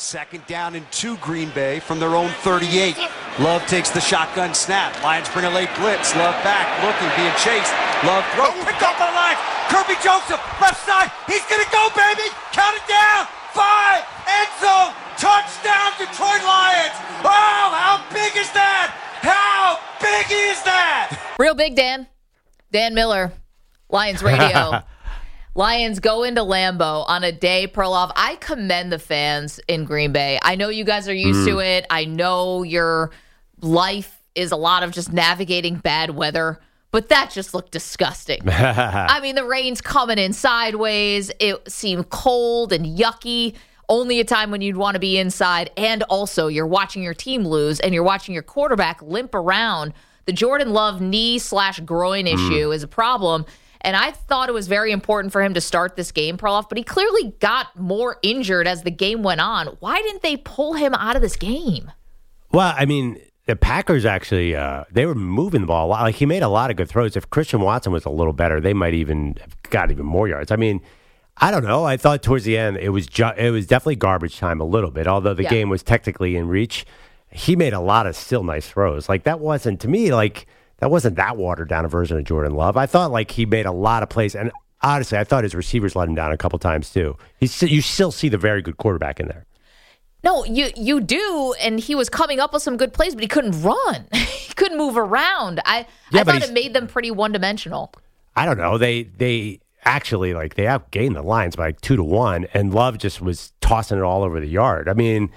2nd down and 2 Green Bay from their own 38. Love takes the shotgun snap. Lions bring a late blitz. Love back, looking, being chased. Love throw, picked off by the Lions. Kirby Joseph, left side. He's going to go, baby. Count it down. 5, end zone, touchdown, Detroit Lions. Oh, how big is that? How big is that? Real big, Dan. Dan Miller, Lions Radio. Lions go into Lambeau on a day, Perloff. I commend the fans in Green Bay. I know you guys are used to it. I know your life is a lot of just navigating bad weather, but that just looked disgusting. I mean, the rain's coming in sideways. It seemed cold and yucky. Only a time when you'd want to be inside. And also, you're watching your team lose, and you're watching your quarterback limp around. The Jordan Love knee/groin issue is a problem. And I thought it was very important for him to start this game, Perloff, but he clearly got more injured as the game went on. Why didn't they pull him out of this game? Well, I mean, the Packers actually, they were moving the ball a lot. Like, he made a lot of good throws. If Christian Watson was a little better, they might even have got even more yards. I mean, I don't know. I thought towards the end, it was definitely garbage time a little bit, although the game was technically in reach. He made a lot of still nice throws. Like, that wasn't, to me, like, that wasn't that watered down a version of Jordan Love. I thought like he made a lot of plays, and honestly, I thought his receivers let him down a couple times too. You still see the very good quarterback in there. No, you do, and he was coming up with some good plays, but he couldn't run. He couldn't move around. I thought it made them pretty one-dimensional. I don't know. They actually they outgained the Lions by 2-1, and Love just was tossing it all over the yard. I mean,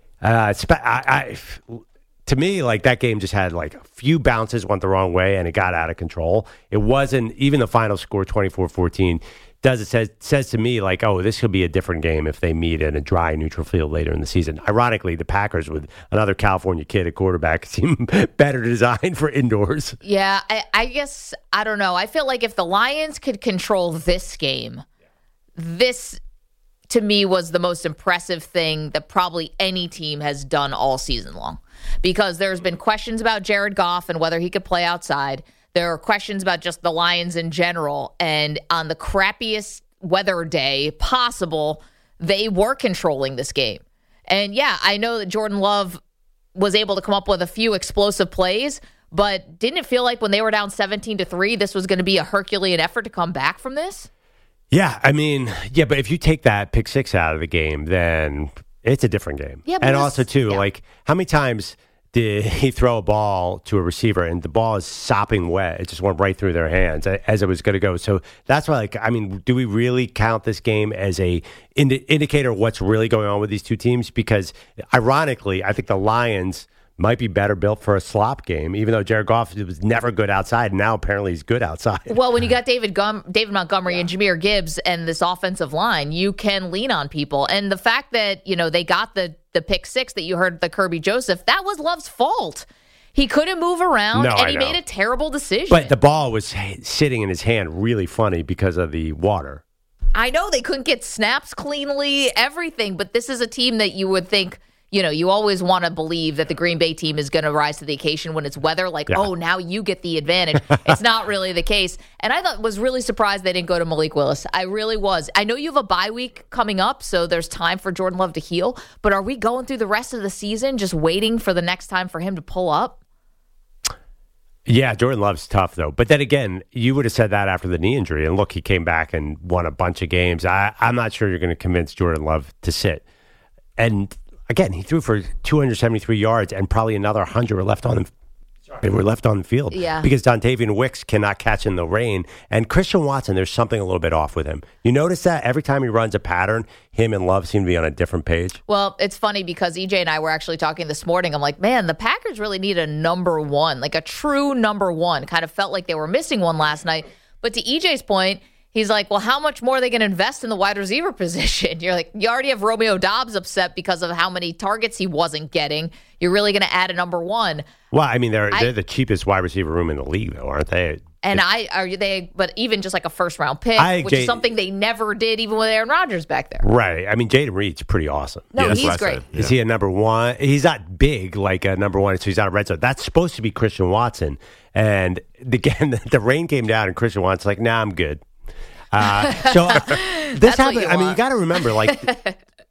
to me, like, that game just had like a few bounces went the wrong way and it got out of control. It wasn't even the final score 24-14 says to me like, oh, this could be a different game if they meet in a dry neutral field later in the season. Ironically, the Packers with another California kid at quarterback seem better designed for indoors. Yeah, I guess, I don't know. I feel like if the Lions could control this game, this to me was the most impressive thing that probably any team has done all season long. Because there's been questions about Jared Goff and whether he could play outside. There are questions about just the Lions in general. And on the crappiest weather day possible, they were controlling this game. And yeah, I know that Jordan Love was able to come up with a few explosive plays, but didn't it feel like when they were down 17-3, this was going to be a Herculean effort to come back from this? Yeah, I mean, yeah, but if you take that pick six out of the game, then it's a different game. Yeah, and also, too, like, how many times did he throw a ball to a receiver and the ball is sopping wet? It just went right through their hands as it was going to go. So that's why, like, I mean, do we really count this game as a indicator of what's really going on with these two teams? Because, ironically, I think the Lions might be better built for a slop game, even though Jared Goff was never good outside. And now apparently he's good outside. Well, when you got David Montgomery and Jahmyr Gibbs and this offensive line, you can lean on people. And the fact that, you know, they got the pick six that you heard, the Kirby Joseph, that was Love's fault. He couldn't move around, and he made a terrible decision. But the ball was sitting in his hand really funny because of the water. I know they couldn't get snaps cleanly, everything, but this is a team that you would think, you know, you always want to believe that the Green Bay team is going to rise to the occasion when it's weather. Like, oh, now you get the advantage. It's not really the case. And I was really surprised they didn't go to Malik Willis. I really was. I know you have a bye week coming up, so there's time for Jordan Love to heal. But are we going through the rest of the season just waiting for the next time for him to pull up? Yeah, Jordan Love's tough, though. But then again, you would have said that after the knee injury. And look, he came back and won a bunch of games. I'm not sure you're going to convince Jordan Love to sit. And again, he threw for 273 yards and probably another 100 were left on him. They were left on the field because Dontavian Wicks cannot catch in the rain. And Christian Watson, there's something a little bit off with him. You notice that every time he runs a pattern, him and Love seem to be on a different page. Well, it's funny because EJ and I were actually talking this morning. I'm like, man, the Packers really need a number one, like a true number one. Kind of felt like they were missing one last night. But to EJ's point, he's like, well, how much more are they going to invest in the wide receiver position? You're like, you already have Romeo Doubs upset because of how many targets he wasn't getting. You're really going to add a number one. Well, I mean, they're the cheapest wide receiver room in the league, though, aren't they? And but even just like a first round pick, which is something they never did, even with Aaron Rodgers back there. Right. I mean, Jaden Reed's pretty awesome. No, he's great. Is he a number one? He's not big like a number one, so he's not a red zone. That's supposed to be Christian Watson. And again, the rain came down, and Christian Watson's like, nah, I'm good. This happened. I mean, you got to remember, like,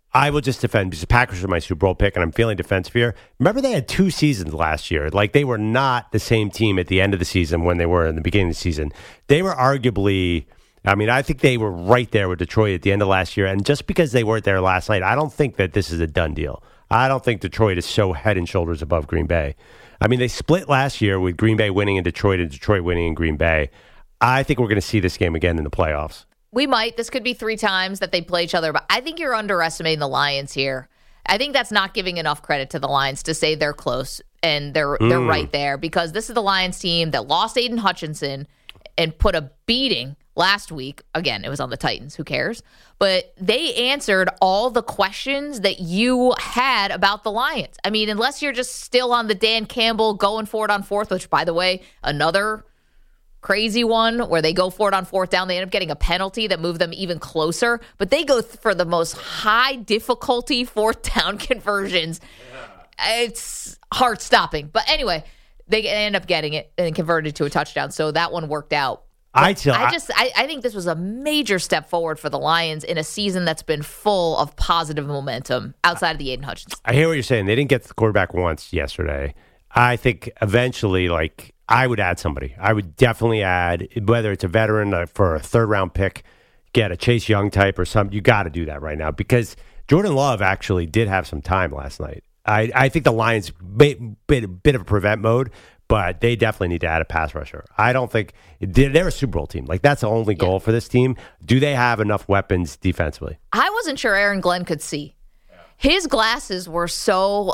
I will just defend because the Packers are my Super Bowl pick, and I'm feeling defensive here. Remember, they had 2 seasons last year. Like, they were not the same team at the end of the season when they were in the beginning of the season. They were arguably, I mean, I think they were right there with Detroit at the end of last year. And just because they weren't there last night, I don't think that this is a done deal. I don't think Detroit is so head and shoulders above Green Bay. I mean, they split last year with Green Bay winning in Detroit and Detroit winning in Green Bay. I think we're going to see this game again in the playoffs. We might. This could be 3 times that they play each other, but I think you're underestimating the Lions here. I think that's not giving enough credit to the Lions to say they're close and they're right there, because this is the Lions team that lost Aiden Hutchinson and put a beating last week. Again, it was on the Titans. Who cares? But they answered all the questions that you had about the Lions. I mean, unless you're just still on the Dan Campbell going for it on 4th, which, by the way, another crazy one where they go for it on 4th down. They end up getting a penalty that moved them even closer. But they go for the most high difficulty 4th down conversions. It's heart-stopping. But anyway, they end up getting it and converted to a touchdown. So that one worked out. I think this was a major step forward for the Lions in a season that's been full of positive momentum outside of the Aiden Hutchinson. I hear what you're saying. They didn't get the quarterback once yesterday. I think eventually, I would add somebody. I would definitely add, whether it's a veteran for a 3rd-round pick, get a Chase Young type or something. You got to do that right now because Jordan Love actually did have some time last night. I think the Lions bit of a prevent mode, but they definitely need to add a pass rusher. I don't think they're a Super Bowl team. That's the only goal for this team. Do they have enough weapons defensively? I wasn't sure Aaron Glenn could see. His glasses were so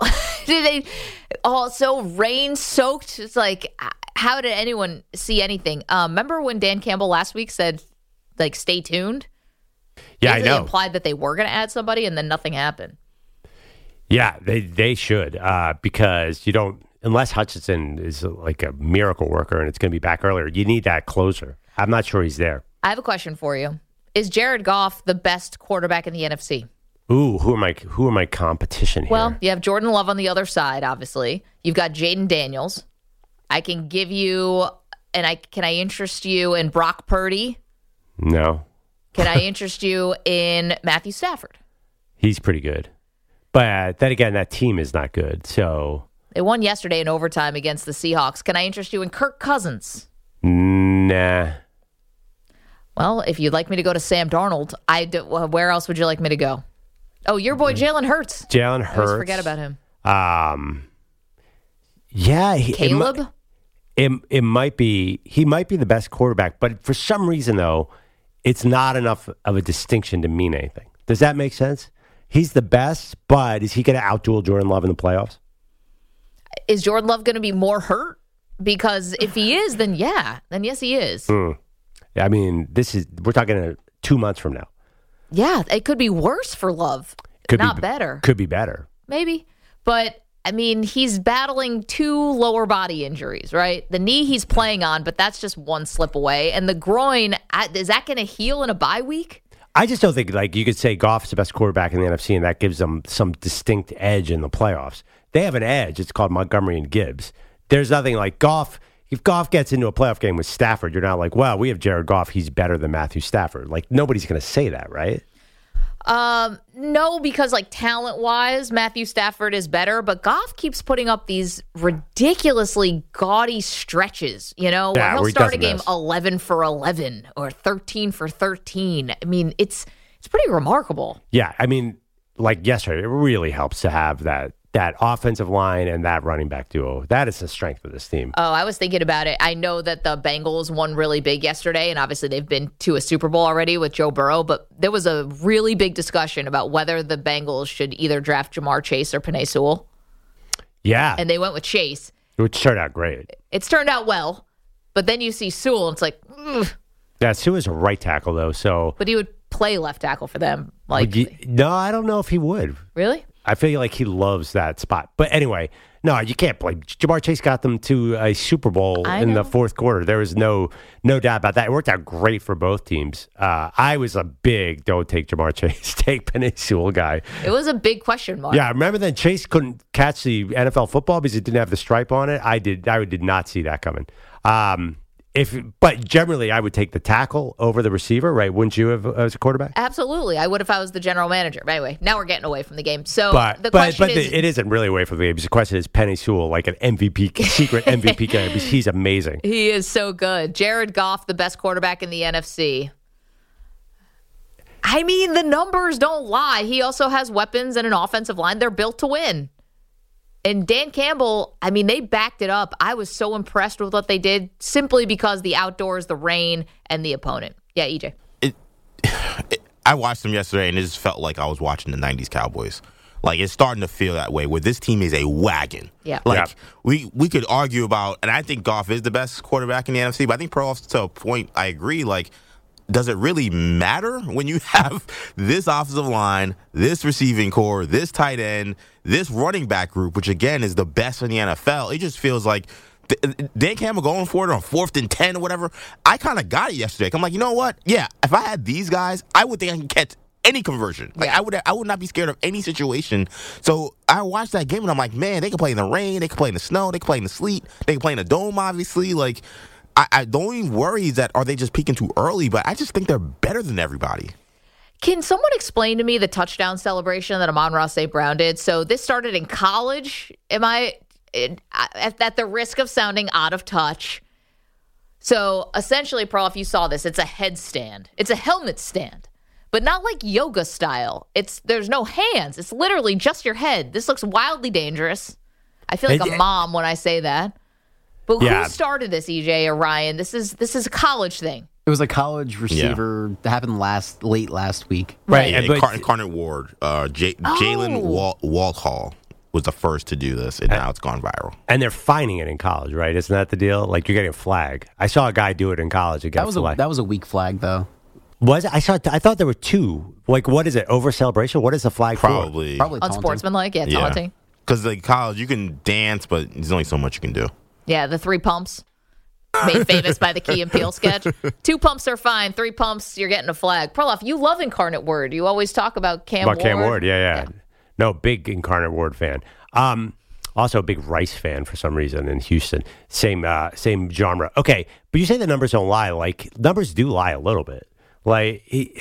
so rain-soaked. It's like, how did anyone see anything? Remember when Dan Campbell last week said, stay tuned? Yeah, I know. Implied that they were going to add somebody, and then nothing happened. Yeah, they should because you don't, unless Hutchinson is like a miracle worker and it's going to be back earlier, you need that closer. I'm not sure he's there. I have a question for you. Is Jared Goff the best quarterback in the NFC? Ooh, who are my competition here? Well, you have Jordan Love on the other side, obviously. You've got Jaden Daniels. I can give you, can I interest you in Brock Purdy? No. Can I interest you in Matthew Stafford? He's pretty good. But then again, that team is not good, so. They won yesterday in overtime against the Seahawks. Can I interest you in Kirk Cousins? Nah. Well, if you'd like me to go to Sam Darnold, where else would you like me to go? Oh, your boy Jalen Hurts. Jalen Hurts. I always forget about him. Yeah. Caleb? It might be, he might be the best quarterback, but for some reason, though, it's not enough of a distinction to mean anything. Does that make sense? He's the best, but is he going to outduel Jordan Love in the playoffs? Is Jordan Love going to be more hurt? Because if he is, then yes, he is. I mean, we're talking 2 months from now. Yeah, it could be worse for Love. Not better. Could be better. Maybe. But, I mean, he's battling 2 lower body injuries, right? The knee he's playing on, but that's just one slip away. And the groin, is that going to heal in a bye week? I just don't think, you could say Goff is the best quarterback in the NFC, and that gives them some distinct edge in the playoffs. They have an edge. It's called Montgomery and Gibbs. There's nothing like Goff. If Goff gets into a playoff game with Stafford, you're not like, well, we have Jared Goff. He's better than Matthew Stafford. Nobody's going to say that, right? No, because talent-wise, Matthew Stafford is better, but Goff keeps putting up these ridiculously gaudy stretches, where he'll start a game 11 for 11 or 13 for 13. I mean, it's pretty remarkable. Yeah, I mean, yesterday, it really helps to have that offensive line and that running back duo. That is the strength of this team. Oh, I was thinking about it. I know that the Bengals won really big yesterday, and obviously they've been to a Super Bowl already with Joe Burrow, but there was a really big discussion about whether the Bengals should either draft Jamar Chase or Penei Sewell. Yeah. And they went with Chase. Which turned out great. It's turned out well, but then you see Sewell, and it's like, ugh. Yeah, Sewell's a right tackle, though, so. But he would play left tackle for them. No, I don't know if he would. Really? I feel like he loves that spot. But anyway, no, you can't play. Jamar Chase got them to a Super Bowl in the 4th quarter. There was no doubt about that. It worked out great for both teams. I was a big don't take Jamar Chase, take Penei Sewell guy. It was a big question mark. Yeah, remember then Chase couldn't catch the NFL football because it didn't have the stripe on it? I did not see that coming. But generally, I would take the tackle over the receiver, right? Wouldn't you have as a quarterback? Absolutely. I would if I was the general manager. But anyway, now we're getting away from the game. So But question is... it isn't really away from the game. The question is Penei Sewell, like an MVP, secret MVP guy, because he's amazing. He is so good. Jared Goff, the best quarterback in the NFC. I mean, the numbers don't lie. He also has weapons and an offensive line. They're built to win. And Dan Campbell, I mean, they backed it up. I was so impressed with what they did simply because the outdoors, the rain, and the opponent. Yeah, EJ. I watched them yesterday, and it just felt like I was watching the 90s Cowboys. Like, it's starting to feel that way, where this team is a wagon. Yeah. Like, we could argue about, and I think Goff is the best quarterback in the NFC, but I think Perloff, to a point, I agree, like, does it really matter when you have this offensive line, this receiving core, this tight end, this running back group, which, again, is the best in the NFL? It just feels like Dan Campbell going for it on 4th and 10 or whatever. I kind of got it yesterday. I'm like, you know what? Yeah, if I had these guys, I would think I can catch any conversion. Like, yeah. I would not be scared of any situation. So I watched that game, and I'm like, man, they can play in the rain, they can play in the snow, they can play in the sleet, they can play in the dome, obviously. Like, I don't even worry that are they just peaking too early, but I just think they're better than everybody. Can someone explain to me the touchdown celebration that Amon-Ra St. Brown did? So this started in college. Am I at the risk of sounding out of touch? So essentially, Prof, you saw this. It's a headstand. It's a helmet stand, but not like yoga style. There's no hands. It's literally just your head. This looks wildly dangerous. I feel like a mom when I say that. But who started this, EJ or Ryan? This is a college thing. It was a college receiver that happened late last week. Right. Yeah, Carnett Ward, Jalen Walthall was the first to do this, and now it's gone viral. And they're finding it in college, right? Isn't that the deal? Like, you're getting a flag. I saw a guy do it in college. That was a weak flag, though. Was it? I thought there were two. Like, what is it? Over celebration? What is the flag Probably for? Probably unsportsmanlike. Yeah, taunting. Because like college, you can dance, but there's only so much you can do. Yeah, the 3 pumps. Made famous by the Key and Peele sketch. 2 pumps are fine. 3 pumps, you're getting a flag. Perloff, you love Incarnate Word. You always talk about Cam Ward. Cam Ward, yeah. No, big Incarnate Word fan. Also a big Rice fan for some reason in Houston. Same genre. Okay, but you say the numbers don't lie. Like, numbers do lie a little bit. Like,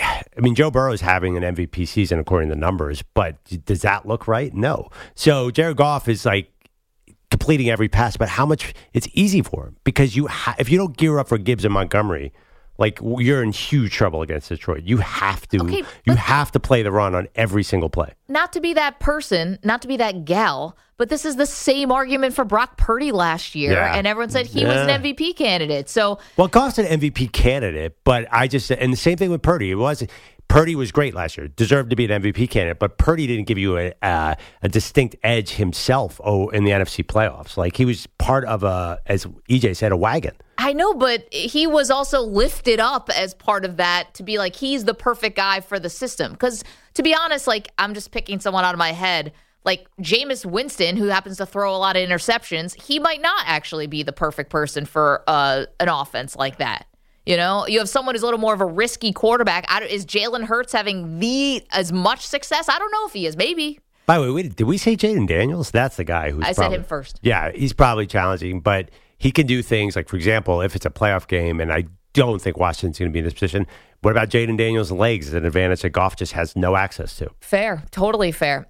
Joe Burrow is having an MVP season according to the numbers, but does that look right? No. So Jared Goff is like completing every pass, but how much it's easy for him because if you don't gear up for Gibbs and Montgomery, like, you're in huge trouble against Detroit. You have to. You have to play the run on every single play. Not to be that person, not to be that gal, but this is the same argument for Brock Purdy last year, and everyone said he was an MVP candidate. So, well, Goff's an MVP candidate, but and the same thing with Purdy. Purdy was great last year, deserved to be an MVP candidate, but Purdy didn't give you a distinct edge himself in the NFC playoffs. Like, he was part of as EJ said, a wagon. I know, but he was also lifted up as part of that to be like, he's the perfect guy for the system. Because, to be honest, like, I'm just picking someone out of my head. Like, Jameis Winston, who happens to throw a lot of interceptions, he might not actually be the perfect person for an offense like that. You know, you have someone who's a little more of a risky quarterback. Is Jalen Hurts having as much success? I don't know if he is. Maybe. By the way, did we say Jaden Daniels? That's the guy who's said him first. Yeah, he's probably challenging, but he can do things like, for example, if it's a playoff game, and I don't think Washington's going to be in this position, what about Jaden Daniels' legs? An advantage that Goff just has no access to. Fair. Totally fair.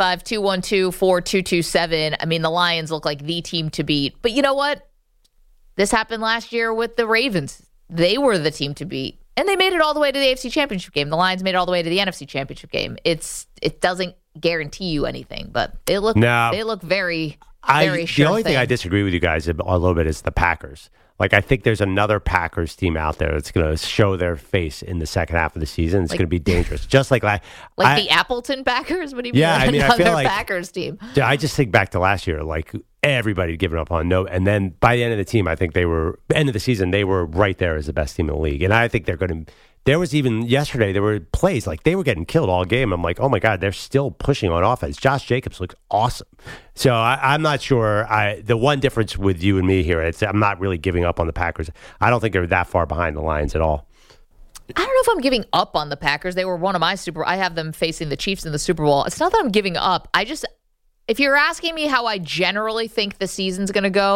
855-212-4227. I mean, the Lions look like the team to beat. But you know what? This happened last year with the Ravens. They were the team to beat. And they made it all the way to the AFC Championship game. The Lions made it all the way to the NFC Championship game. It doesn't guarantee you anything, but they look very sure. The only thing I disagree with you guys a little bit is the Packers. Like, I think there's another Packers team out there that's going to show their face in the second half of the season. It's going to be dangerous. Just like the Appleton Packers? What do you mean? I feel like Packers team. I just think back to last year, like, everybody had given up on and then by the end of the season, they were right there as the best team in the league. And I think they're going to. There was even yesterday, there were plays like they were getting killed all game. I'm like, oh my God, they're still pushing on offense. Josh Jacobs looks awesome. So I'm not sure. The one difference with you and me here, I'm not really giving up on the Packers. I don't think they're that far behind the Lions at all. I don't know if I'm giving up on the Packers. They were one of my I have them facing the Chiefs in the Super Bowl. It's not that I'm giving up. If you're asking me how I generally think the season's going to go,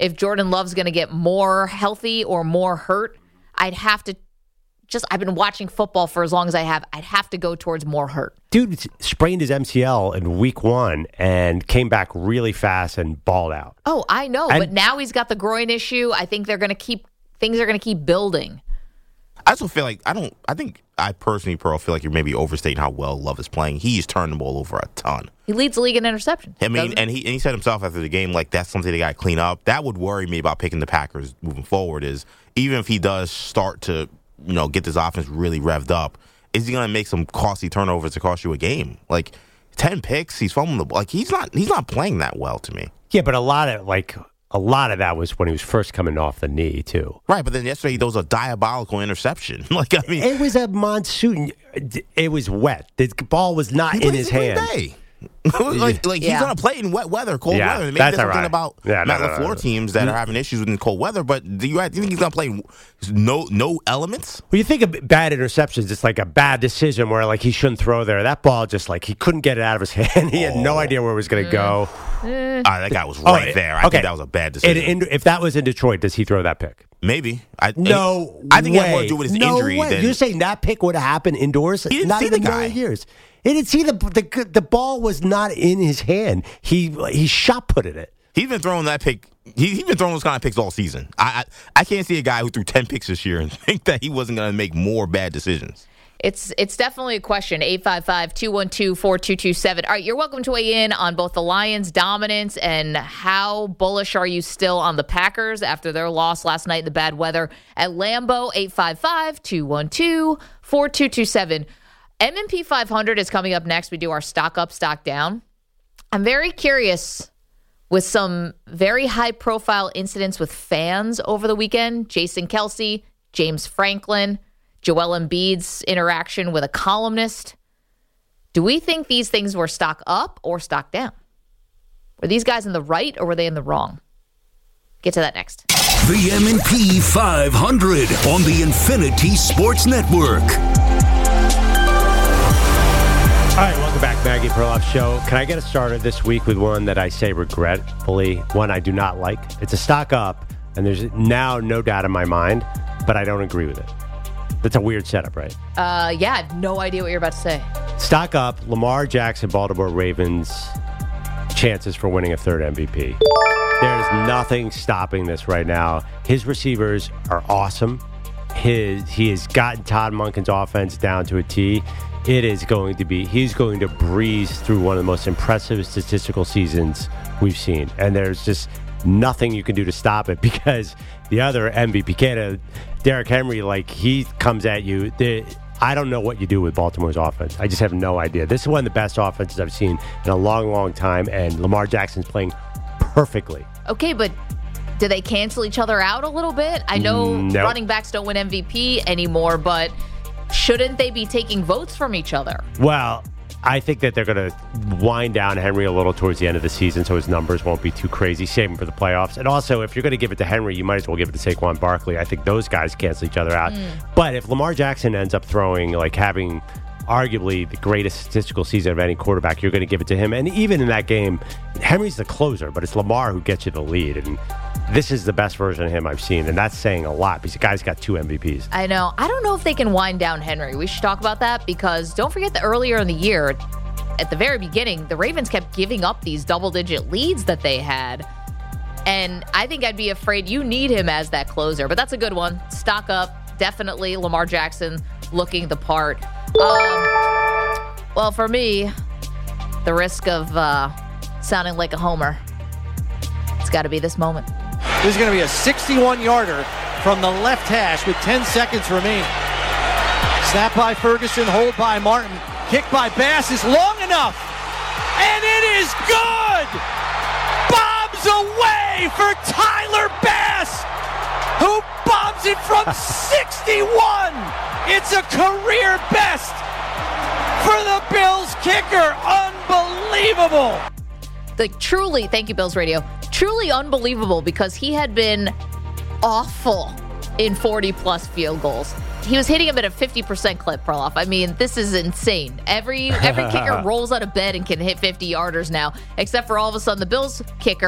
if Jordan Love's going to get more healthy or more hurt, I'd have to I've been watching football for as long as I have. I'd have to go towards more hurt. Dude sprained his MCL in week 1 and came back really fast and balled out. Oh, I know. But now he's got the groin issue. I think things are going to keep building. I also feel like I personally, Pearl, feel like you're maybe overstating how well Love is playing. He's turned the ball over a ton. He leads the league in interception. I mean, and he said himself after the game, like, that's something they got to clean up. That would worry me about picking the Packers moving forward, is even if he does start to, get this offense really revved up, is he going to make some costly turnovers to cost you a game? Like, 10 picks, he's fumbling the ball. Like, he's not playing that well to me. Yeah, but a lot of that was when he was first coming off the knee, too. Right, but then yesterday there was a diabolical interception. It was a monsoon. It was wet. The ball was not in his hand. He's gonna play in wet weather, cold weather. Maybe there's something about Matt LaFleur teams that are having issues with cold weather. But do you think he's gonna play no elements? Well, you think of bad interceptions, it's like a bad decision where he shouldn't throw there. That ball just he couldn't get it out of his hand. He had no idea where it was going to go. That guy was right there. I think that was a bad decision. If that was in Detroit, does he throw that pick? Maybe. I think way. it had more to do with his injury. You're saying that pick would have happened indoors? He didn't not see even the guy. 9 years. He didn't see the ball was not in his hand. He shot putted it. He's been throwing that pick. He's been throwing those kind of picks all season. I can't see a guy who threw 10 picks this year and think that he wasn't going to make more bad decisions. It's definitely a question. 855-212-4227. All right, you're welcome to weigh in on both the Lions' dominance and how bullish are you still on the Packers after their loss last night in the bad weather at Lambeau. 855-212-4227. M&P 500 is coming up next. We do our stock up, stock down. I'm very curious with some very high-profile incidents with fans over the weekend. Jason Kelce, James Franklin, Joel Embiid's interaction with a columnist. Do we think these things were stock up or stock down? Were these guys in the right or were they in the wrong? Get to that next. The M&P 500 on the Infinity Sports Network. All right, welcome back, Maggie Perloff Show. Can I get us started this week with one that I say regretfully, one I do not like? It's a stock up, and there's now no doubt in my mind, but I don't agree with it. That's a weird setup, right? I have no idea what you're about to say. Stock up, Lamar Jackson, Baltimore Ravens, chances for winning a third MVP. There's nothing stopping this right now. His receivers are awesome. He has gotten Todd Monken's offense down to a T. He's going to breeze through one of the most impressive statistical seasons we've seen. And there's just nothing you can do to stop it because the other MVP candidate, Derrick Henry, he comes at you. I don't know what you do with Baltimore's offense. I just have no idea. This is one of the best offenses I've seen in a long, long time, and Lamar Jackson's playing perfectly. Okay, but do they cancel each other out a little bit? I know running backs don't win MVP anymore, but shouldn't they be taking votes from each other? Well, I think that they're going to wind down Henry a little towards the end of the season so his numbers won't be too crazy, save him for the playoffs. And also, if you're going to give it to Henry, you might as well give it to Saquon Barkley. I think those guys cancel each other out. But if Lamar Jackson ends up throwing, having arguably the greatest statistical season of any quarterback, you're going to give it to him. And even in that game, Henry's the closer, but it's Lamar who gets you the lead. And this is the best version of him I've seen, and that's saying a lot because the guy's got 2 MVPs. I know. I don't know if they can wind down Henry. We should talk about that because don't forget that earlier in the year, at the very beginning, the Ravens kept giving up these double-digit leads that they had. And I think I'd be afraid you need him as that closer. But that's a good one. Stock up. Definitely Lamar Jackson looking the part. Well, for me, the risk of sounding like a homer, it's got to be this moment. This is going to be a 61-yarder from the left hash with 10 seconds remaining. Snap by Ferguson, hold by Martin. Kick by Bass is long enough. And it is good! Bombs away for Tyler Bass, who bombs it from 61. It's a career best for the Bills kicker. Unbelievable. Truly, thank you, Bills Radio. Truly unbelievable because he had been awful in 40-plus field goals. He was hitting him at a 50% clip, Perloff. I mean, this is insane. Every kicker rolls out of bed and can hit 50-yarders now, except for all of a sudden the Bills kicker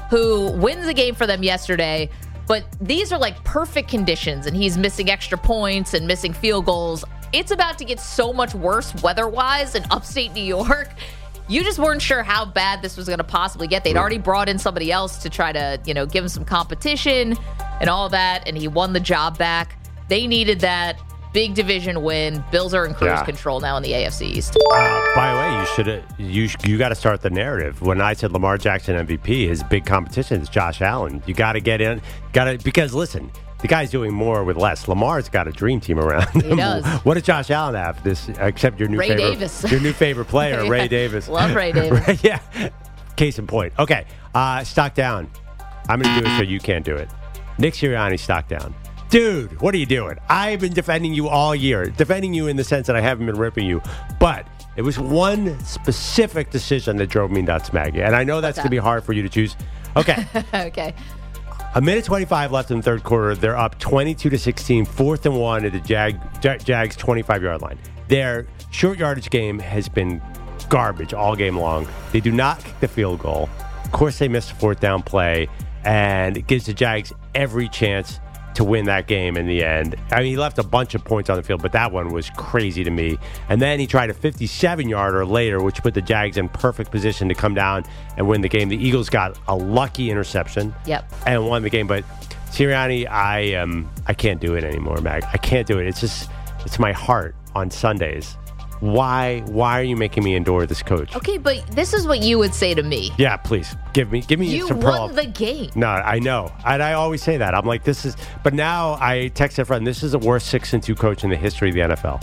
who wins the game for them yesterday. But these are like perfect conditions, and he's missing extra points and missing field goals. It's about to get so much worse weather-wise in upstate New York. You just weren't sure how bad this was going to possibly get. They'd already brought in somebody else to try to, give him some competition and all that, and he won the job back. They needed that big division win. Bills are in cruise control now in the AFC East. By the way, you got to start the narrative. When I said Lamar Jackson MVP, his big competition is Josh Allen. You got to get in, because listen, the guy's doing more with less. Lamar's got a dream team around him. He does. What does Josh Allen have? Except your new favorite player, yeah. Ray Davis. Love Ray Davis. Yeah. Case in point. Okay. Stock down. I'm going to do it so you can't do it. Nick Sirianni, stock down. Dude, what are you doing? I've been defending you all year. Defending you in the sense that I haven't been ripping you. But it was one specific decision that drove me nuts, Maggie. And I know that's going to be hard for you to choose. Okay. Okay. A minute 25 left in the third quarter. They're up 22-16, 4th and 1 at the Jags 25-yard line. Their short yardage game has been garbage all game long. They do not kick the field goal. Of course, they missed a 4th down play, and it gives the Jags every chance to win that game in the end. I mean, he left a bunch of points on the field, but that one was crazy to me. And then he tried a 57-yarder later, which put the Jags in perfect position to come down and win the game. The Eagles got a lucky interception and won the game. But Sirianni, I can't do it anymore, Mag. I can't do it. It's my heart on Sundays. Why are you making me endure this coach? Okay, but this is what you would say to me. Yeah, please. Give me you some won the game. No, I know. And I always say that. I'm like, but now I text a friend, this is the worst 6-2 coach in the history of the NFL.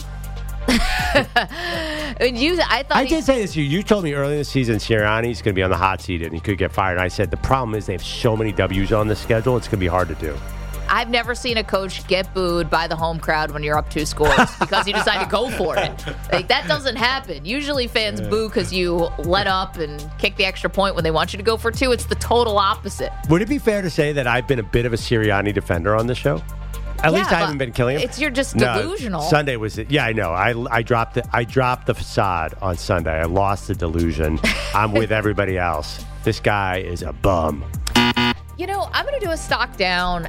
I did say this to you. You told me early in the season Sirianni's going to be on the hot seat and he could get fired. And I said, the problem is they have so many W's on the schedule, it's going to be hard to do. I've never seen a coach get booed by the home crowd when you're up 2 scores because you decide to go for it. Like, that doesn't happen. Usually fans boo because you let up and kick the extra point when they want you to go for 2. It's the total opposite. Would it be fair to say that I've been a bit of a Sirianni defender on the show? At least I haven't been killing him. You're just delusional. Sunday was it? Yeah, I know. I dropped the facade on Sunday. I lost the delusion. I'm with everybody else. This guy is a bum. I'm going to do a stock down.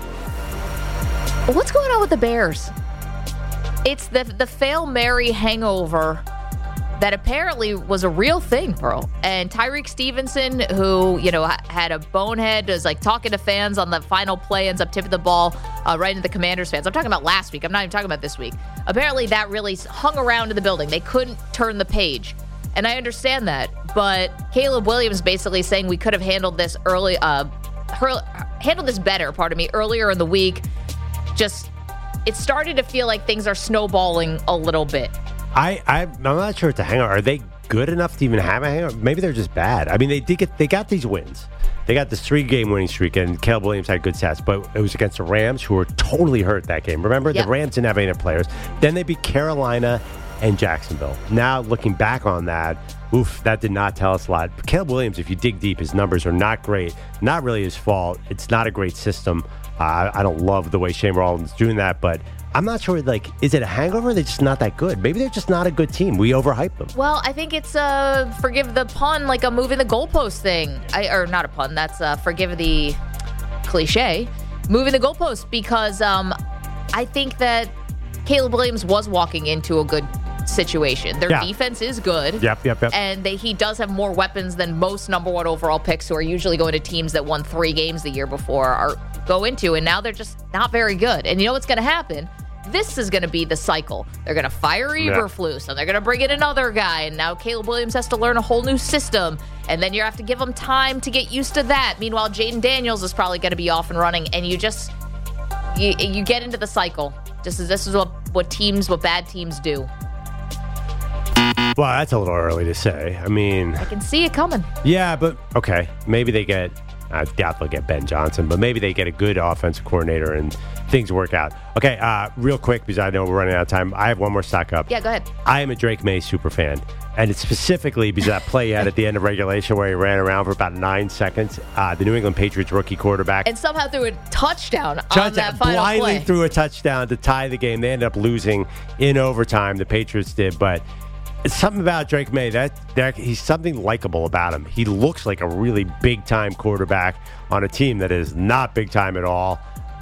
What's going on with the Bears? It's the Fail Mary hangover that apparently was a real thing, Pearl. And Tyreek Stevenson, who, had a bonehead, was like talking to fans on the final play, ends up tipping the ball right into the Commanders fans. I'm talking about last week. I'm not even talking about this week. Apparently that really hung around in the building. They couldn't turn the page. And I understand that. But Caleb Williams basically saying we could have handled this better, earlier in the week. It's starting to feel like things are snowballing a little bit. I'm not sure it's a hangover. Are they good enough to even have a hangover? Maybe they're just bad. I mean, they got these wins. They got this 3-game winning streak, and Caleb Williams had good stats, but it was against the Rams, who were totally hurt that game. Remember, the Rams didn't have any players. Then they beat Carolina and Jacksonville. Now, looking back on that, that did not tell us a lot. But Caleb Williams, if you dig deep, his numbers are not great. Not really his fault. It's not a great system. I don't love the way Shane Rawlins is doing that, but I'm not sure, is it a hangover? They're just not that good. Maybe they're just not a good team. We overhype them. Well, I think it's, forgive the pun, like a moving the goalpost thing. Or not a pun, that's forgive the cliche, moving the goalpost, because I think that Caleb Williams was walking into a good situation. Their defense is good. Yep. And he does have more weapons than most number 1 overall picks who are usually going to teams that won 3 games the year before go into, and now they're just not very good. And you know what's going to happen? This is going to be the cycle. They're going to fire Eberflus, and they're going to bring in another guy, and now Caleb Williams has to learn a whole new system, and then you have to give him time to get used to that. Meanwhile, Jaden Daniels is probably going to be off and running, and you get into the cycle. This is what bad teams do. Well, that's a little early to say. I mean, I can see it coming. Yeah, but okay. Maybe they get, I doubt they'll get Ben Johnson, but maybe they get a good offensive coordinator and things work out. Okay, real quick, because I know we're running out of time. I have one more stock up. Yeah, go ahead. I am a Drake May super fan. And it's specifically because that play he had at the end of regulation where he ran around for about 9 seconds. The New England Patriots rookie quarterback. And somehow threw a touchdown on that final blindly play. Threw a touchdown to tie the game. They ended up losing in overtime. The Patriots did. But It's something about Drake May that he's something likable about him. He looks like a really big time quarterback on a team that is not big time at all.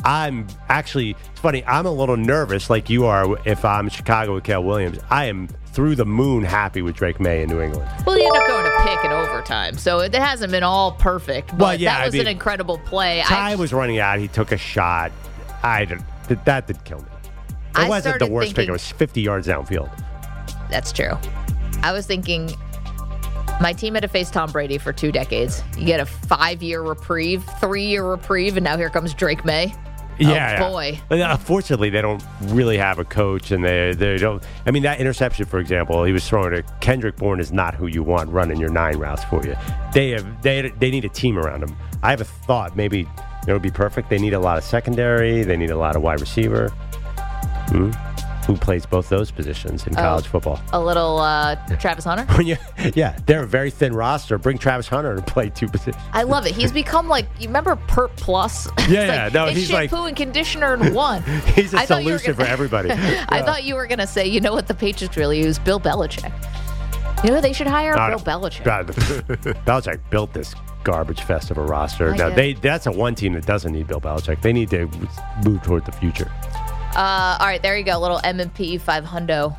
It's funny, I'm a little nervous like you are if I'm Chicago with Caleb Williams. I am through the moon happy with Drake May in New England. Well, he ended up going to pick in overtime, so it hasn't been all perfect. But that was an incredible play. Ty was running out. He took a shot. That did kill me. It wasn't the worst pick. It was 50 yards downfield. That's true. I was thinking my team had to face Tom Brady for 2 decades. You get a 5-year reprieve, 3-year reprieve, and now here comes Drake May. Yeah, boy. Unfortunately, they don't really have a coach, and they don't. I mean, that interception, for example, he was throwing to Kendrick Bourne is not who you want running your 9 routes for you. They need a team around him. I have a thought. Maybe it would be perfect. They need a lot of secondary. They need a lot of wide receiver. Who plays both those positions in college football? A little Travis Hunter? Yeah, they're a very thin roster. Bring Travis Hunter to play 2 positions. I love it. He's become like, you remember Pert Plus? He's shampoo like and conditioner in one. He's a solution for everybody. I thought you were going to say, you know what the Patriots really use? Bill Belichick. You know what they should hire? Bill Belichick. Belichick built this garbage fest of a roster. That's a one team that doesn't need Bill Belichick. They need to move toward the future. All right, there you go. Little M&P 500.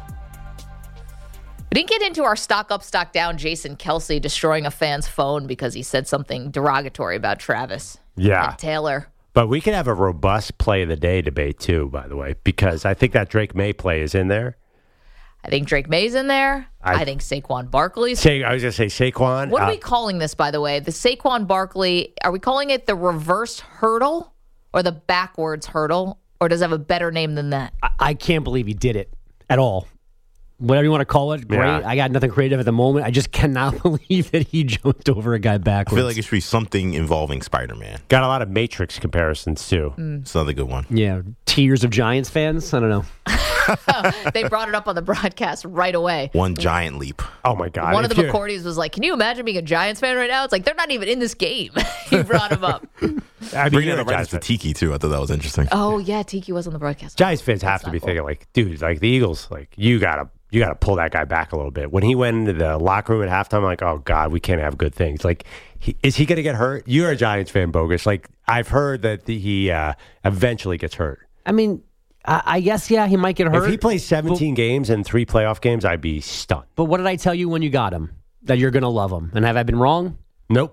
We didn't get into our stock up, stock down. Jason Kelce destroying a fan's phone because he said something derogatory about Travis. Yeah. And Taylor. But we could have a robust play of the day debate too, by the way, because I think that Drake May play is in there. I think Drake May's in there. I think Saquon Barkley's. I was going to say Saquon. What are we calling this, by the way? The Saquon Barkley, are we calling it the reverse hurdle or the backwards hurdle? Or does it have a better name than that? I can't believe he did it at all. Whatever you want to call it, great. Yeah. I got nothing creative at the moment. I just cannot believe that he jumped over a guy backwards. I feel like it should be something involving Spider-Man. Got a lot of Matrix comparisons, too. It's another good one. Yeah. Tears of Giants fans? I don't know. They brought it up on the broadcast right away. One giant leap. Oh, my God. One of the McCourties was like, can you imagine being a Giants fan right now? It's like, they're not even in this game. He brought him up. Bringing it right to Tiki, too. I thought that was interesting. Oh, yeah. Tiki was on the broadcast. Giants fans have to be thinking, like, dude, like the Eagles, like, you got to pull that guy back a little bit. When he went into the locker room at halftime, I'm like, oh, God, we can't have good things. Like, is he going to get hurt? You're a Giants fan, Bogus. Like, I've heard that he eventually gets hurt. I mean, I guess, yeah, he might get hurt. If he plays 17 games and 3 playoff games, I'd be stunned. But what did I tell you when you got him? That you're going to love him. And have I been wrong? Nope.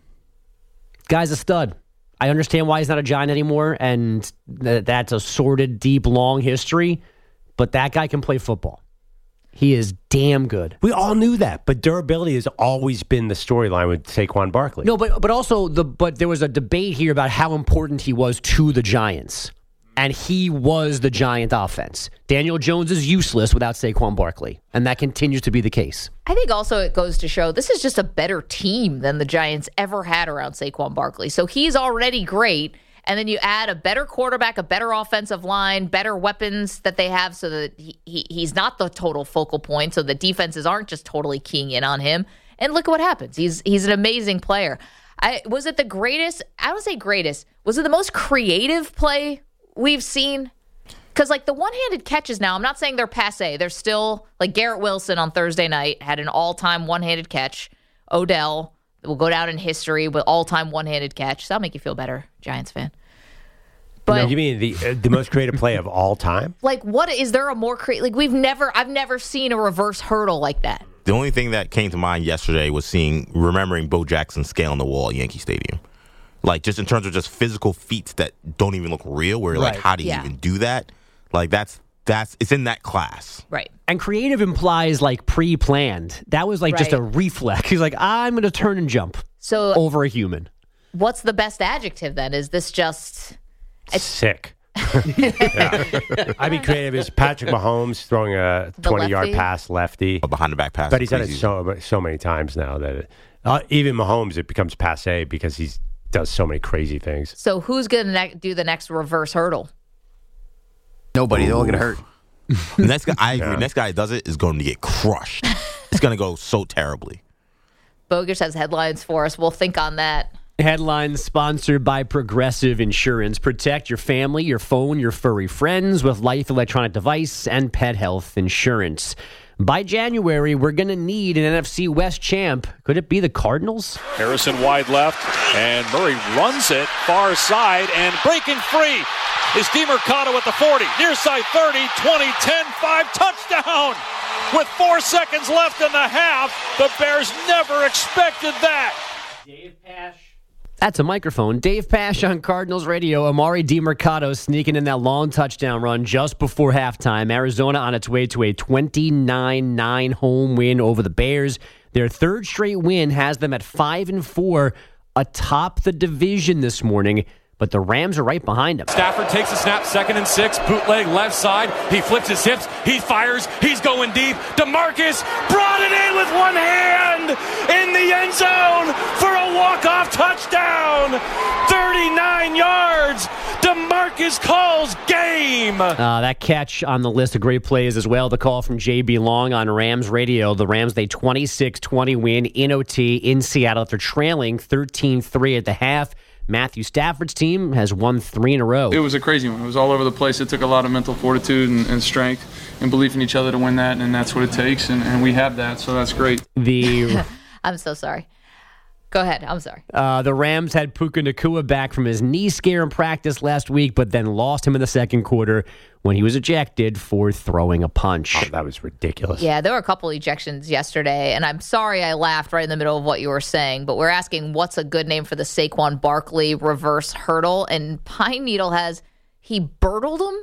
Guy's a stud. I understand why he's not a Giant anymore, and that's a sordid, deep, long history. But that guy can play football. He is damn good. We all knew that, but durability has always been the storyline with Saquon Barkley. No, but also but there was a debate here about how important he was to the Giants, and he was the Giant offense. Daniel Jones is useless without Saquon Barkley, and that continues to be the case. I think also it goes to show this is just a better team than the Giants ever had around Saquon Barkley. So he's already great. And then you add a better quarterback, a better offensive line, better weapons that they have so that he's not the total focal point. So the defenses aren't just totally keying in on him. And look at what happens. He's an amazing player. Was it the greatest? I don't say greatest. Was it the most creative play we've seen? Because like the one-handed catches now, I'm not saying they're passé. They're still like Garrett Wilson on Thursday night had an all-time one-handed catch. Odell will go down in history with all-time one-handed catch. So that'll make you feel better, Giants fan. But no, you mean the most creative play of all time? Like, what is there a more creative? Like, I've never seen a reverse hurdle like that. The only thing that came to mind yesterday was remembering Bo Jackson scaling the wall at Yankee Stadium. Like, just in terms of just physical feats that don't even look real, where like, how do you even do that? Like, it's in that class. Right. And creative implies like pre-planned. That was like just a reflex. He's like, I'm going to turn and jump over a human. What's the best adjective then? Is this just... Sick. I'd be creative. Is Patrick Mahomes throwing a 20-yard pass lefty? A behind-the-back pass. But he's done it so many times now that even Mahomes, it becomes passé because he does so many crazy things. So who's going to do the next reverse hurdle? Nobody. They're all going to hurt. The next guy, I agree. The next guy that does it is going to get crushed. It's going to go so terribly. Bogus has headlines for us. We'll think on that. Headlines sponsored by Progressive Insurance. Protect your family, your phone, your furry friends with life, electronic device, and pet health insurance. By January, we're going to need an NFC West champ. Could it be the Cardinals? Harrison wide left, and Murray runs it far side, and breaking free is DeMercado at the 40. Near side 30, 20, 10, 5, touchdown! With 4 seconds left in the half, the Bears never expected that. Dave Pasch. That's a microphone. Dave Pasch on Cardinals Radio. Amari DeMercado sneaking in that long touchdown run just before halftime. Arizona on its way to a 29-9 home win over the Bears. Their third straight win has them at 5-4 atop the division this morning. But the Rams are right behind him. Stafford takes a snap, 2nd and 6, bootleg left side. He flips his hips, he fires, he's going deep. DeMarcus brought it in with one hand in the end zone for a walk-off touchdown. 39 yards. DeMarcus calls game. That catch on the list of great plays as well. The call from J.B. Long on Rams Radio. The Rams, they 26-20 win in OT in Seattle after trailing 13-3 at the half. Matthew Stafford's team has won 3 in a row. It was a crazy one. It was all over the place. It took a lot of mental fortitude and strength and belief in each other to win that, and that's what it takes, and we have that, so that's great. I'm so sorry. Go ahead. I'm sorry. The Rams had Puka Nacua back from his knee scare in practice last week, but then lost him in the second quarter when he was ejected for throwing a punch. Oh, that was ridiculous. Yeah, there were a couple ejections yesterday, and I'm sorry I laughed right in the middle of what you were saying, but we're asking what's a good name for the Saquon Barkley reverse hurdle, and Pine Needle has he birtled him?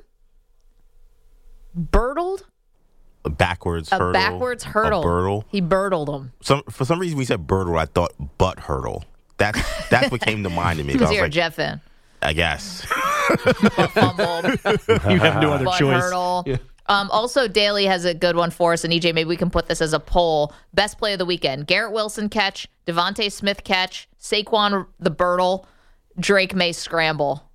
Birtled? A backwards hurdle. A backwards hurdle. A birtle. He birtled him. For some reason, we said birtle. I thought butt hurdle. That's what came to mind to me. Because I was you're like, a Jet fan. I guess. Fumbled. You have no other butt choice. Hurdle. Yeah. Also, Daly has a good one for us. And EJ, maybe we can put this as a poll. Best play of the weekend. Garrett Wilson catch, Devontae Smith catch, Saquon the Birtle, Drake May scramble.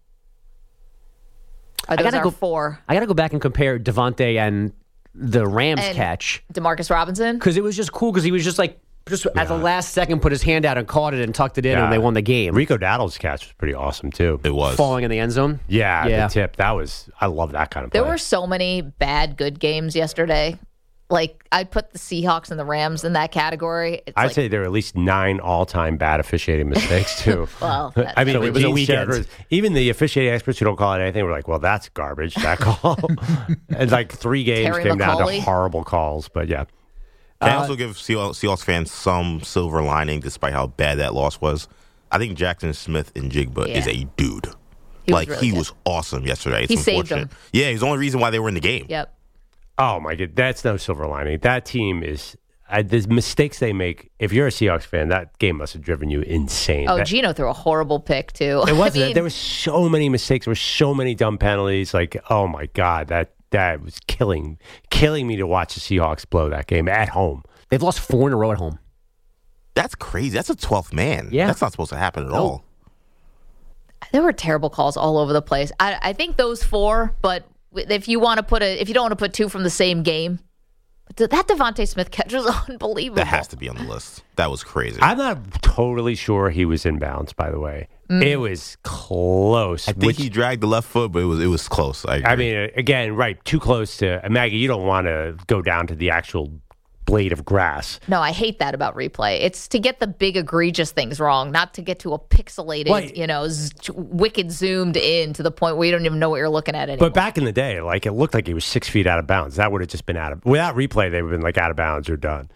Those are 4. I got to go back and compare Devontae and the Rams catch. DeMarcus Robinson? Because it was just cool because he was just at the last second put his hand out and caught it and tucked it in and they won the game. Rico Dowdle's catch was pretty awesome too. It was. Falling in the end zone? Yeah. The tip. I love that kind of play. There were so many bad good games yesterday. Like, I'd put the Seahawks and the Rams in that category. I'd say there are at least 9 all-time bad officiating mistakes, too. Well, I mean, it was a weekend. Even the officiating experts who don't call it anything were like, well, that's garbage, that call. And like 3 games Terry came down McCauley. to horrible calls, but yeah. Can I also give Seahawks fans some silver lining despite how bad that loss was? I think Jackson Smith-Njigba is a dude. He was awesome yesterday. It's he saved unfortunate. them. Yeah, he's the only reason why they were in the game. Yep. Oh, my God. That's no silver lining. That team is... the mistakes they make, if you're a Seahawks fan, that game must have driven you insane. Oh, Gino threw a horrible pick, too. It wasn't. There were so many mistakes. There were so many dumb penalties. Like, oh, my God. That was killing me to watch the Seahawks blow that game at home. They've lost 4 in a row at home. That's crazy. That's a 12th man. Yeah. That's not supposed to happen at all. There were terrible calls all over the place. I think those 4, but if you don't want to put 2 from the same game, that Devontae Smith catch was unbelievable. That has to be on the list. That was crazy. I'm not totally sure he was in bounds, by the way. It was close. I think he dragged the left foot, but it was close. I mean, again, right, too close to Maggie. You don't want to go down to the actual blade of grass. No, I hate that about replay. It's to get the big egregious things wrong, not to get to a pixelated, wicked zoomed in to the point where you don't even know what you're looking at anymore. But back in the day, it looked like he was 6 feet out of bounds. That would have just been without replay, they would have been out of bounds or done.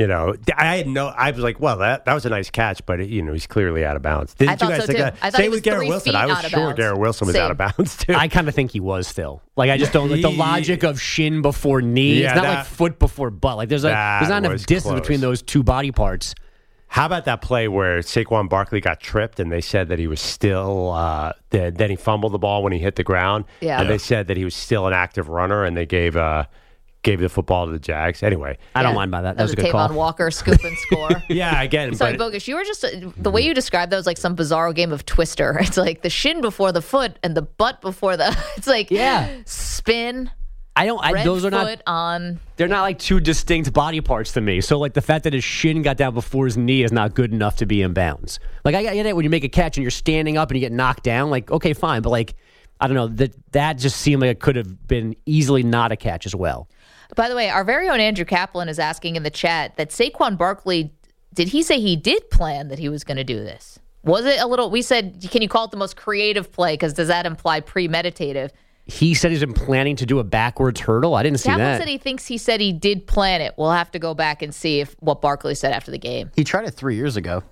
I was like, well, that was a nice catch, but he's clearly out of bounds. Didn't you guys think that? I thought Same he was with Garrett 3 Wilson. feet I was out of sure bounds. Garrett Wilson was out of bounds too. I kind of think he was still. I just don't the logic of shin before knee. It's not like foot before butt. There's not enough distance between those two body parts. How about that play where Saquon Barkley got tripped and they said that he was still, then he fumbled the ball when he hit the ground. Yeah. And they said that he was still an active runner and they gave the football to the Jags. Anyway, I don't mind by that. That was a good Tavon call. Walker scoop and score. Yeah, again. Sorry, Bogus, you were just, the way you described that was like some bizarro game of Twister. It's like the shin before the foot and the butt before the, it's like spin. Those are foot on. They're not like two distinct body parts to me. So the fact that his shin got down before his knee is not good enough to be in bounds. I get it when you make a catch and you're standing up and you get knocked down. Okay, fine, but I don't know, that just seemed like it could have been easily not a catch as well. By the way, our very own Andrew Kaplan is asking in the chat that Saquon Barkley, did he say he did plan that he was going to do this? Was it a little, we said, can you call it the most creative play? Because does that imply premeditative? He said he's been planning to do a backwards hurdle. I didn't see Kaplan that. said he said he did plan it. We'll have to go back and see what Barkley said after the game. He tried it 3 years ago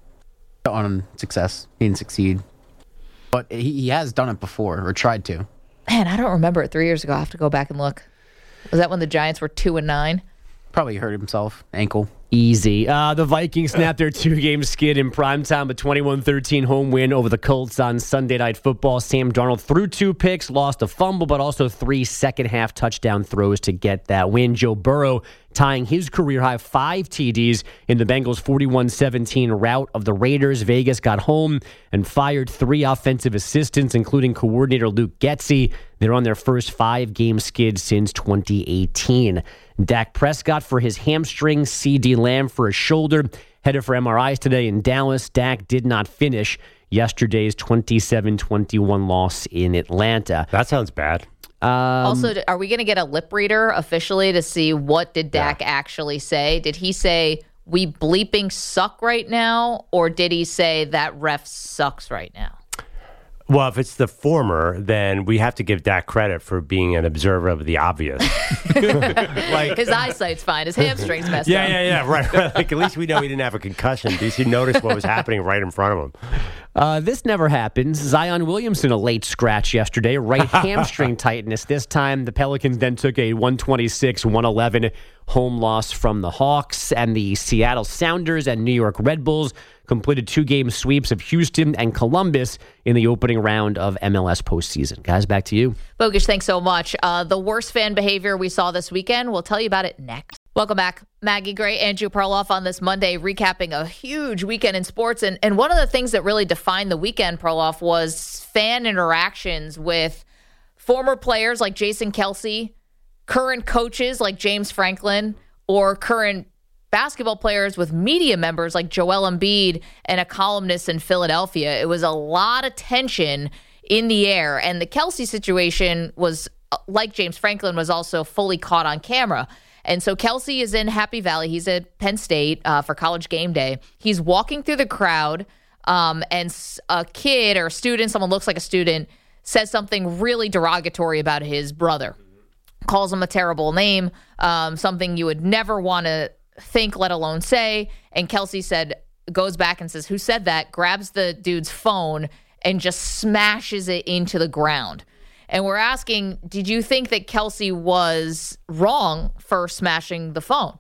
on success. He didn't succeed. But he has done it before, or tried to. Man, I don't remember it 3 years ago. I'll have to go back and look. Was that when the Giants were 2-9? Probably hurt himself. Ankle. Easy. The Vikings snapped their 2-game skid in primetime, a 21-13 home win over the Colts on Sunday Night Football. Sam Darnold threw 2 picks, lost a fumble, but also 3 second-half touchdown throws to get that win. Joe Burrow tying his career-high 5 TDs in the Bengals' 41-17 rout of the Raiders. Vegas got home and fired 3 offensive assistants, including coordinator Luke Getsy. They're on their first 5-game skid since 2018. Dak Prescott for his hamstring, CeeDee Lamb for his shoulder, headed for MRIs today in Dallas. Dak did not finish yesterday's 27-21 loss in Atlanta. That sounds bad. Also, are we going to get a lip reader officially to see what did Dak actually say? Did he say, we bleeping suck right now? Or did he say that ref sucks right now? Well, if it's the former, then we have to give Dak credit for being an observer of the obvious. Like, his eyesight's fine. His hamstring's messed up. Yeah, right. Like, at least we know he didn't have a concussion. At least he noticed what was happening right in front of him. This never happens. Zion Williamson, a late scratch yesterday. Right hamstring tightness. This time, the Pelicans then took a 126-111 home loss from the Hawks, and the Seattle Sounders and New York Red Bulls completed 2-game sweeps of Houston and Columbus in the opening round of MLS postseason. Guys, back to you. Bogusch, thanks so much. The worst fan behavior we saw this weekend, we'll tell you about it next. Welcome back. Maggie Gray, Andrew Perloff on this Monday, recapping a huge weekend in sports. And one of the things that really defined the weekend, Perloff, was fan interactions with former players like Jason Kelce, current coaches like James Franklin, or current basketball players with media members like Joel Embiid and a columnist in Philadelphia. It was a lot of tension in the air. And the Kelce situation was, like James Franklin, was also fully caught on camera. And so Kelce is in Happy Valley. He's at Penn State for College Game Day. He's walking through the crowd, and a kid or a student, someone looks like a student, says something really derogatory about his brother. Calls him a terrible name, something you would never want to think, let alone say. And Kelce goes back and says, who said that? Grabs the dude's phone and just smashes it into the ground. And we're asking, did you think that Kelce was wrong for smashing the phone?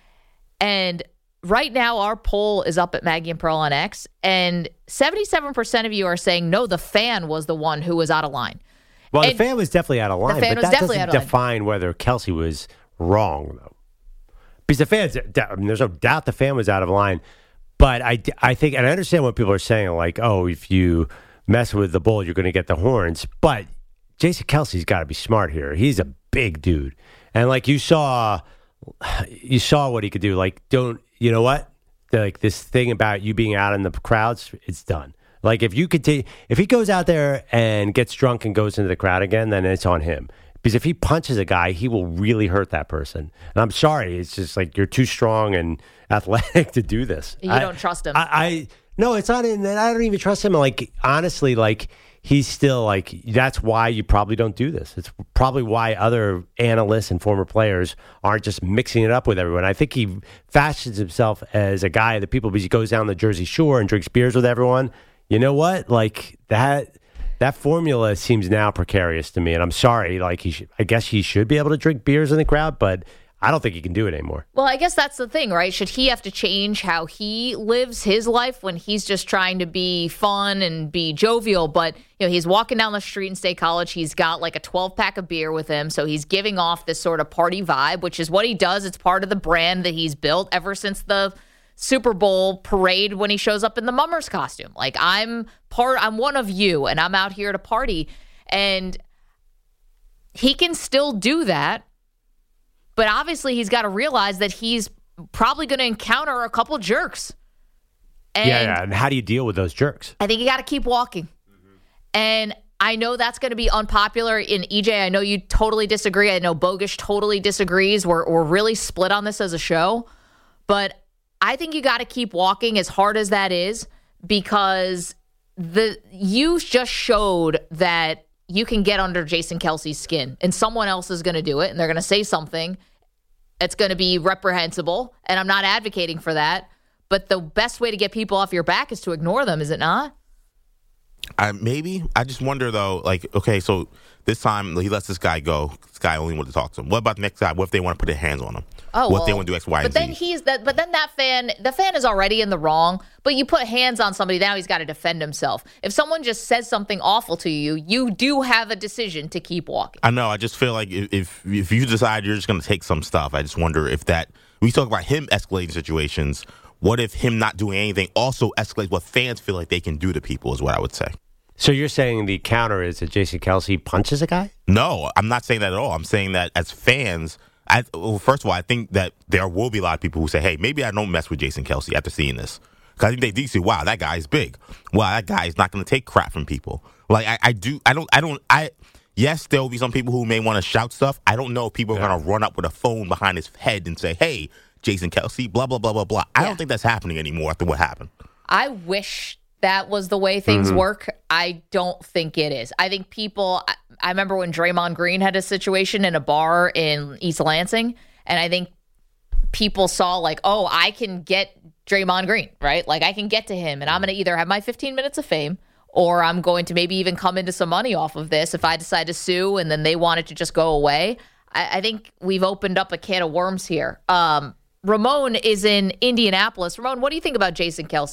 And right now, our poll is up at Maggie and Pearl on X, and 77% of you are saying, no, the fan was the one who was out of line. Well, the fan was definitely out of line, but that doesn't define whether Kelce was wrong, though. Because the fans, there's no doubt the fan was out of line. But I think, and I understand what people are saying, like, oh, if you mess with the bull, you're going to get the horns. But Jason Kelce's got to be smart here. He's a big dude. And like you saw what he could do. Like, you know what? Like this thing about you being out in the crowds, it's done. Like if he goes out there and gets drunk and goes into the crowd again, then it's on him. Because if he punches a guy, he will really hurt that person. And I'm sorry, it's just like you're too strong and athletic to do this. You don't trust him. No, it's not in that. I don't even trust him. Like honestly, like he's still like that's why you probably don't do this. It's probably why other analysts and former players aren't just mixing it up with everyone. I think he fashions himself as a guy that people because he goes down the Jersey Shore and drinks beers with everyone. You know what? Like that formula seems now precarious to me, and I'm sorry. Like I guess he should be able to drink beers in the crowd, but I don't think he can do it anymore. Well, I guess that's the thing, right? Should he have to change how he lives his life when he's just trying to be fun and be jovial? But he's walking down the street in State College. He's got like a 12-pack of beer with him, so he's giving off this sort of party vibe, which is what he does. It's part of the brand that he's built ever since the Super Bowl parade when he shows up in the Mummers costume. Like I'm one of you and I'm out here to party, and he can still do that. But obviously he's got to realize that he's probably going to encounter a couple jerks. And yeah. And how do you deal with those jerks? I think you got to keep walking. And I know that's going to be unpopular in EJ. I know you totally disagree. I know Bogusch totally disagrees. We're really split on this as a show. But I think you got to keep walking, as hard as that is, because you just showed that you can get under Jason Kelce's skin, and someone else is going to do it, and they're going to say something. It's going to be reprehensible, and I'm not advocating for that. But the best way to get people off your back is to ignore them, is it not? Maybe. I just wonder, though, like, okay, so this time he lets this guy go. This guy only wanted to talk to him. What about the next guy? What if they want to put their hands on him? What if they want to do X, Y, and Z? But then the fan is already in the wrong. But you put hands on somebody, now he's got to defend himself. If someone just says something awful to you, you do have a decision to keep walking. I know. I just feel like if you decide you're just going to take some stuff, I just wonder if that, we talk about him escalating situations. What if him not doing anything also escalates what fans feel like they can do to people, is what I would say. So you're saying the counter is that Jason Kelce punches a guy? No, I'm not saying that at all. I'm saying that as fans, first of all, I think that there will be a lot of people who say, hey, maybe I don't mess with Jason Kelce after seeing this. Because I think they do see, wow, that guy is big. Wow, that guy is not going to take crap from people. Like, yes, there will be some people who may want to shout stuff. I don't know if people are going to run up with a phone behind his head and say, hey, Jason Kelce, blah, blah, blah, blah, blah. I don't think that's happening anymore after what happened. I wish that was the way things work. I don't think it is. I think I remember when Draymond Green had a situation in a bar in East Lansing, and I think people saw like, oh, I can get Draymond Green, right? Like, I can get to him, and I'm going to either have my 15 minutes of fame, or I'm going to maybe even come into some money off of this if I decide to sue, and then they want it to just go away. I think we've opened up a can of worms here. Ramon is in Indianapolis. Ramon, what do you think about Jason Kelce?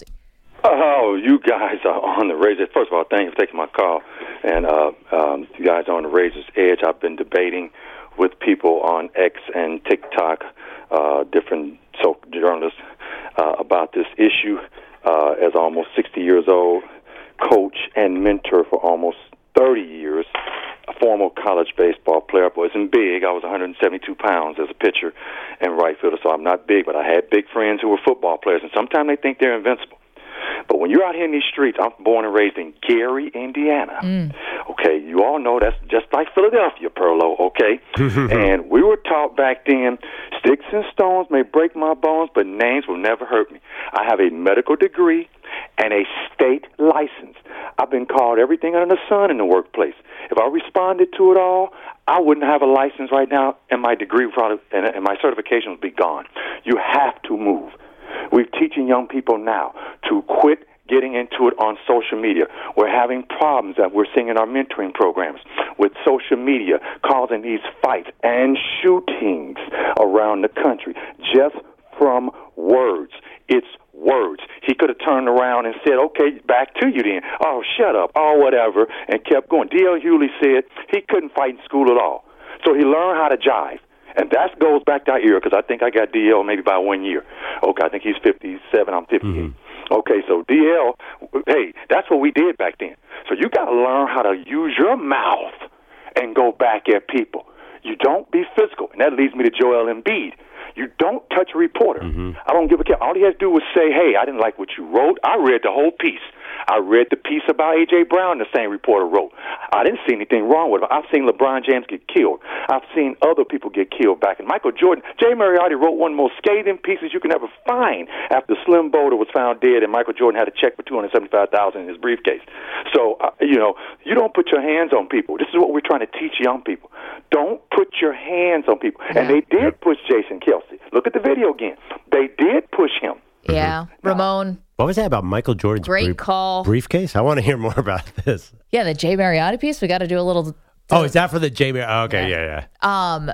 Oh, you guys are on the razor. First of all, thank you for taking my call. And you guys are on the razor's edge. I've been debating with people on X and TikTok, different journalists, about this issue. As almost 60 years old, coach and mentor for almost 30 years, a former college baseball player. I wasn't big. I was 172 pounds as a pitcher and right fielder, so I'm not big, but I had big friends who were football players, and sometimes they think they're invincible. But when you're out here in these streets, I'm born and raised in Gary, Indiana. Okay, you all know that's just like Philadelphia, Perlo, okay? And we were taught back then, sticks and stones may break my bones, but names will never hurt me. I have a medical degree and a state license. I've been called everything under the sun in the workplace. If I responded to it all, I wouldn't have a license right now, and my degree and my certification would be gone. You have to move. We're teaching young people now to quit getting into it on social media. We're having problems that we're seeing in our mentoring programs with social media causing these fights and shootings around the country just from words. It's words. He could have turned around and said, okay, back to you then. Oh, shut up. Oh, whatever, and kept going. D.L. Hewley said he couldn't fight in school at all. So he learned how to jive. And that goes back to our era, because I think I got DL maybe by 1 year. Okay, I think he's 57, I'm 58. Okay, so DL, hey, that's what we did back then. So you got to learn how to use your mouth and go back at people. You don't be physical. And that leads me to Joel Embiid. You don't touch a reporter. I don't give a care. All he has to do was say, hey, I didn't like what you wrote. I read the whole piece. I read the piece about A.J. Brown the same reporter wrote. I didn't see anything wrong with it. I've seen LeBron James get killed. I've seen other people get killed back. And Michael Jordan, Jay Mariotti wrote one of the most scathing pieces you can ever find after Slim Boulder was found dead and Michael Jordan had a check for $275,000 in his briefcase. So, you don't put your hands on people. This is what we're trying to teach young people. Don't put your hands on people. And they did push Jason Kelce. Look at the video again. They did push him. Yeah, Ramon. What was that about Michael Jordan's briefcase? I want to hear more about this. Yeah, the Jay Mariotti piece. We got to do a little. Oh, is that for the Jay Mariotti? Oh, okay, yeah.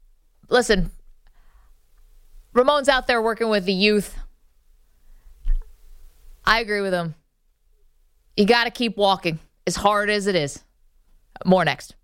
Listen, Ramon's out there working with the youth. I agree with him. You got to keep walking, as hard as it is. More next.